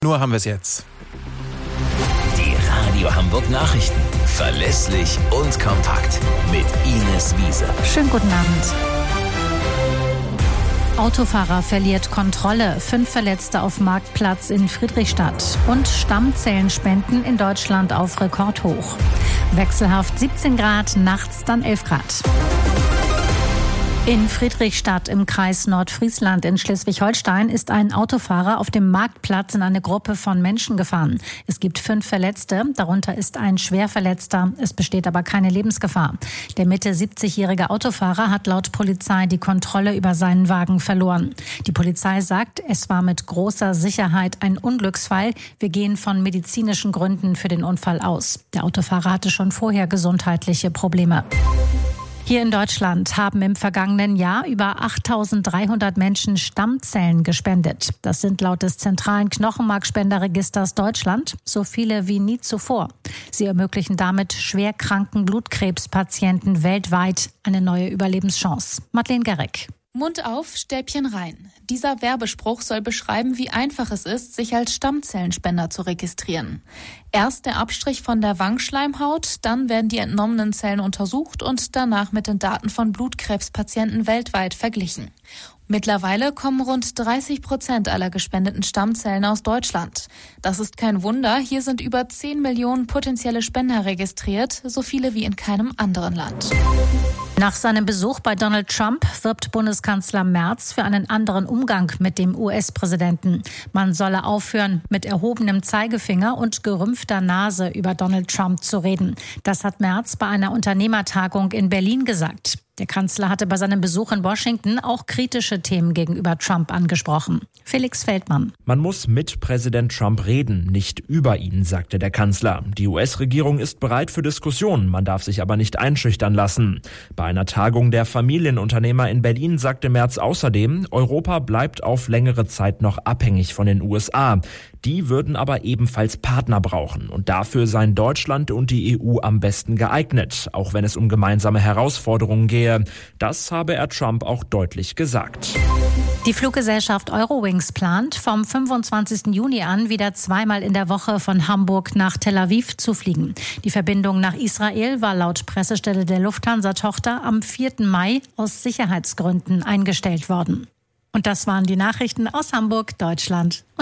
Nur haben wir es jetzt. Die Radio Hamburg Nachrichten. Verlässlich und kompakt. Mit Ines Wiese. Schönen guten Abend. Autofahrer verliert Kontrolle. 5 Verletzte auf Marktplatz in Friedrichstadt. Und Stammzellenspenden in Deutschland auf Rekordhoch. Wechselhaft 17 Grad, nachts dann 11 Grad. In Friedrichstadt im Kreis Nordfriesland in Schleswig-Holstein ist ein Autofahrer auf dem Marktplatz in eine Gruppe von Menschen gefahren. Es gibt 5 Verletzte, darunter ist ein Schwerverletzter. Es besteht aber keine Lebensgefahr. Der Mitte 70-jährige Autofahrer hat laut Polizei die Kontrolle über seinen Wagen verloren. Die Polizei sagt, es war mit großer Sicherheit ein Unglücksfall. Wir gehen von medizinischen Gründen für den Unfall aus. Der Autofahrer hatte schon vorher gesundheitliche Probleme. Hier in Deutschland haben im vergangenen Jahr über 8.300 Menschen Stammzellen gespendet. Das sind laut des zentralen Knochenmarkspenderregisters Deutschland so viele wie nie zuvor. Sie ermöglichen damit schwerkranken Blutkrebspatienten weltweit eine neue Überlebenschance. Madeleine Gerreck. Mund auf, Stäbchen rein. Dieser Werbespruch soll beschreiben, wie einfach es ist, sich als Stammzellenspender zu registrieren. Erst der Abstrich von der Wangenschleimhaut, dann werden die entnommenen Zellen untersucht und danach mit den Daten von Blutkrebspatienten weltweit verglichen. Mittlerweile kommen rund 30% aller gespendeten Stammzellen aus Deutschland. Das ist kein Wunder, hier sind über 10 Millionen potenzielle Spender registriert, so viele wie in keinem anderen Land. Nach seinem Besuch bei Donald Trump wirbt Bundeskanzler Merz für einen anderen Umgang mit dem US-Präsidenten. Man solle aufhören, mit erhobenem Zeigefinger und gerümpfter Nase über Donald Trump zu reden. Das hat Merz bei einer Unternehmertagung in Berlin gesagt. Der Kanzler hatte bei seinem Besuch in Washington auch kritische Themen gegenüber Trump angesprochen. Felix Feldmann. Man muss mit Präsident Trump reden, nicht über ihn, sagte der Kanzler. Die US-Regierung ist bereit für Diskussionen, man darf sich aber nicht einschüchtern lassen. Bei einer Tagung der Familienunternehmer in Berlin sagte Merz außerdem, Europa bleibt auf längere Zeit noch abhängig von den USA. Die würden aber ebenfalls Partner brauchen und dafür seien Deutschland und die EU am besten geeignet, auch wenn es um gemeinsame Herausforderungen gehe. Das habe er Trump auch deutlich gesagt. Die Fluggesellschaft Eurowings plant, vom 25. Juni an wieder 2-mal in der Woche von Hamburg nach Tel Aviv zu fliegen. Die Verbindung nach Israel war laut Pressestelle der Lufthansa-Tochter am 4. Mai aus Sicherheitsgründen eingestellt worden. Und das waren die Nachrichten aus Hamburg, Deutschland.